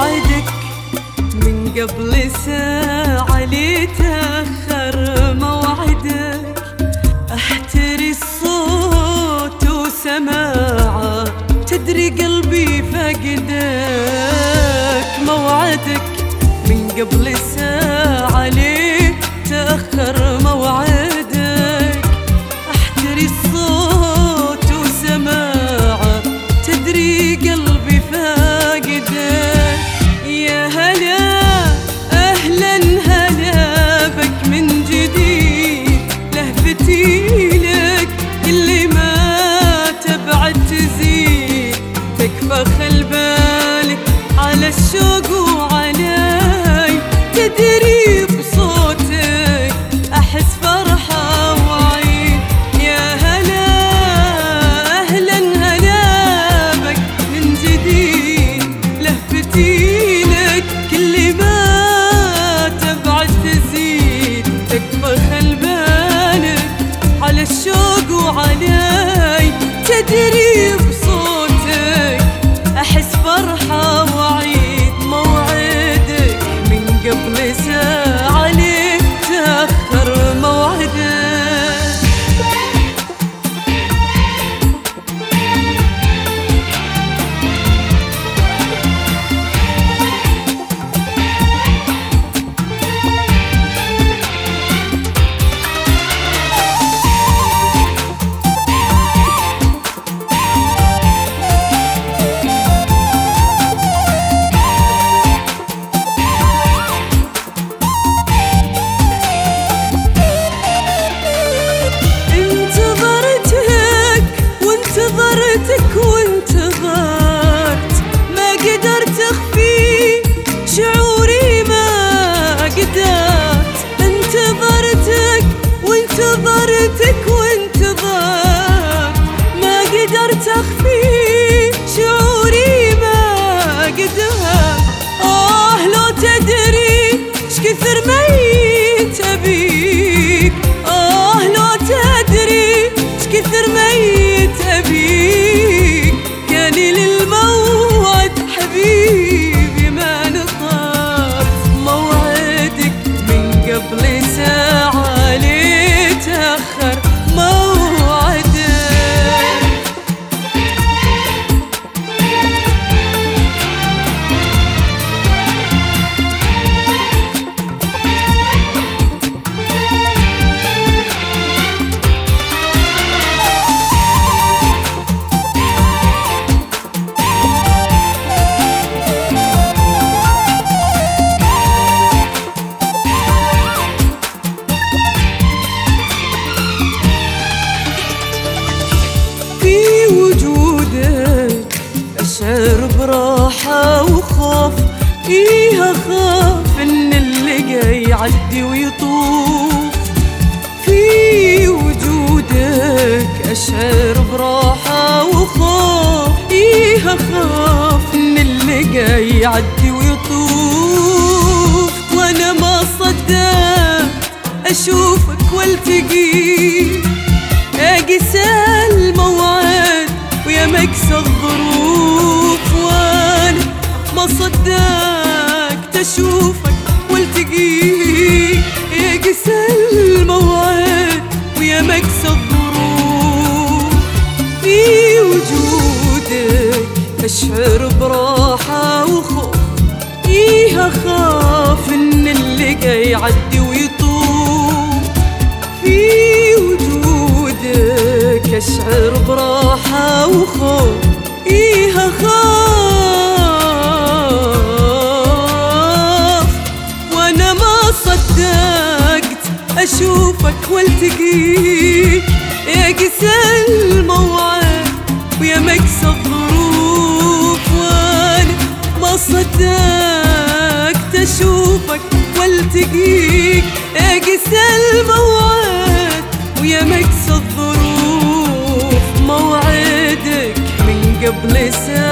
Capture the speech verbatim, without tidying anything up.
موعدك من قبل ساعة لي تأخر موعدك، احتري الصوت وسماعه تدري قلبي فقدك. موعدك من قبل ساعة لي تأخر موعدك، احتري الصوت وسماعه تدري قلبي فاقدك. يا هلا اهلا هلا بك من جديد، لهفتي لك اللي ما تبعد تزيد، تكفى خل بالك على الشوق وعلي، تدري بصوتك احس فرحة وعيد. يا هلا اهلا هلا بك من جديد، لهفتي لك كل ما تبعد تزيد، تكفى خل بالك على الشوق وعلي، تدري بصوتك احس فرحة وعيد. موعدك من قبل ساعة لي تأخر موعدك. انتظرتك وانتظرت ما قدرت اخفي شعوري، ما قدرت. انتظرتك وانتظرتك وانتظرت ما قدرت اخفي شعوري، ما قدرت. اه لو تدري اش كثر ميت ابيك، اه لو تدري اش كثر ميت أبيك، كاني للموعد حبيبي ما نطرت. موعدك من قبل ساعة لي تأخر موعدك. أشعر براحة وخوف، إيه أخاف إن اللي جاي يعدي ويطوف. في وجودك أشعر براحة وخوف، إيه أخاف إن اللي جاي يعدي ويطوف. وأنا ما صدقت أشوفك والتقيك، أقسى الموعد ويا مكسى الظروف. وانا ما صدقت اشوفك والتقيك، يا قسى الموعد ويا مكسى الظروف. في وجودك اشعر براحة وخوف، ايه اخاف ان اللي جاي يعدي ويطوف. في وجودك أشعر براحة وخوف، إيه أخاف. وأنا ما صدقت أشوفك والتقيك، يا قسى الموعد ويا مكسى الظروف. وأنا ما صدقت أشوفك والتقيك، يا قسى الموعد ويا مكسى الظروف. موعدك من قبل ساعة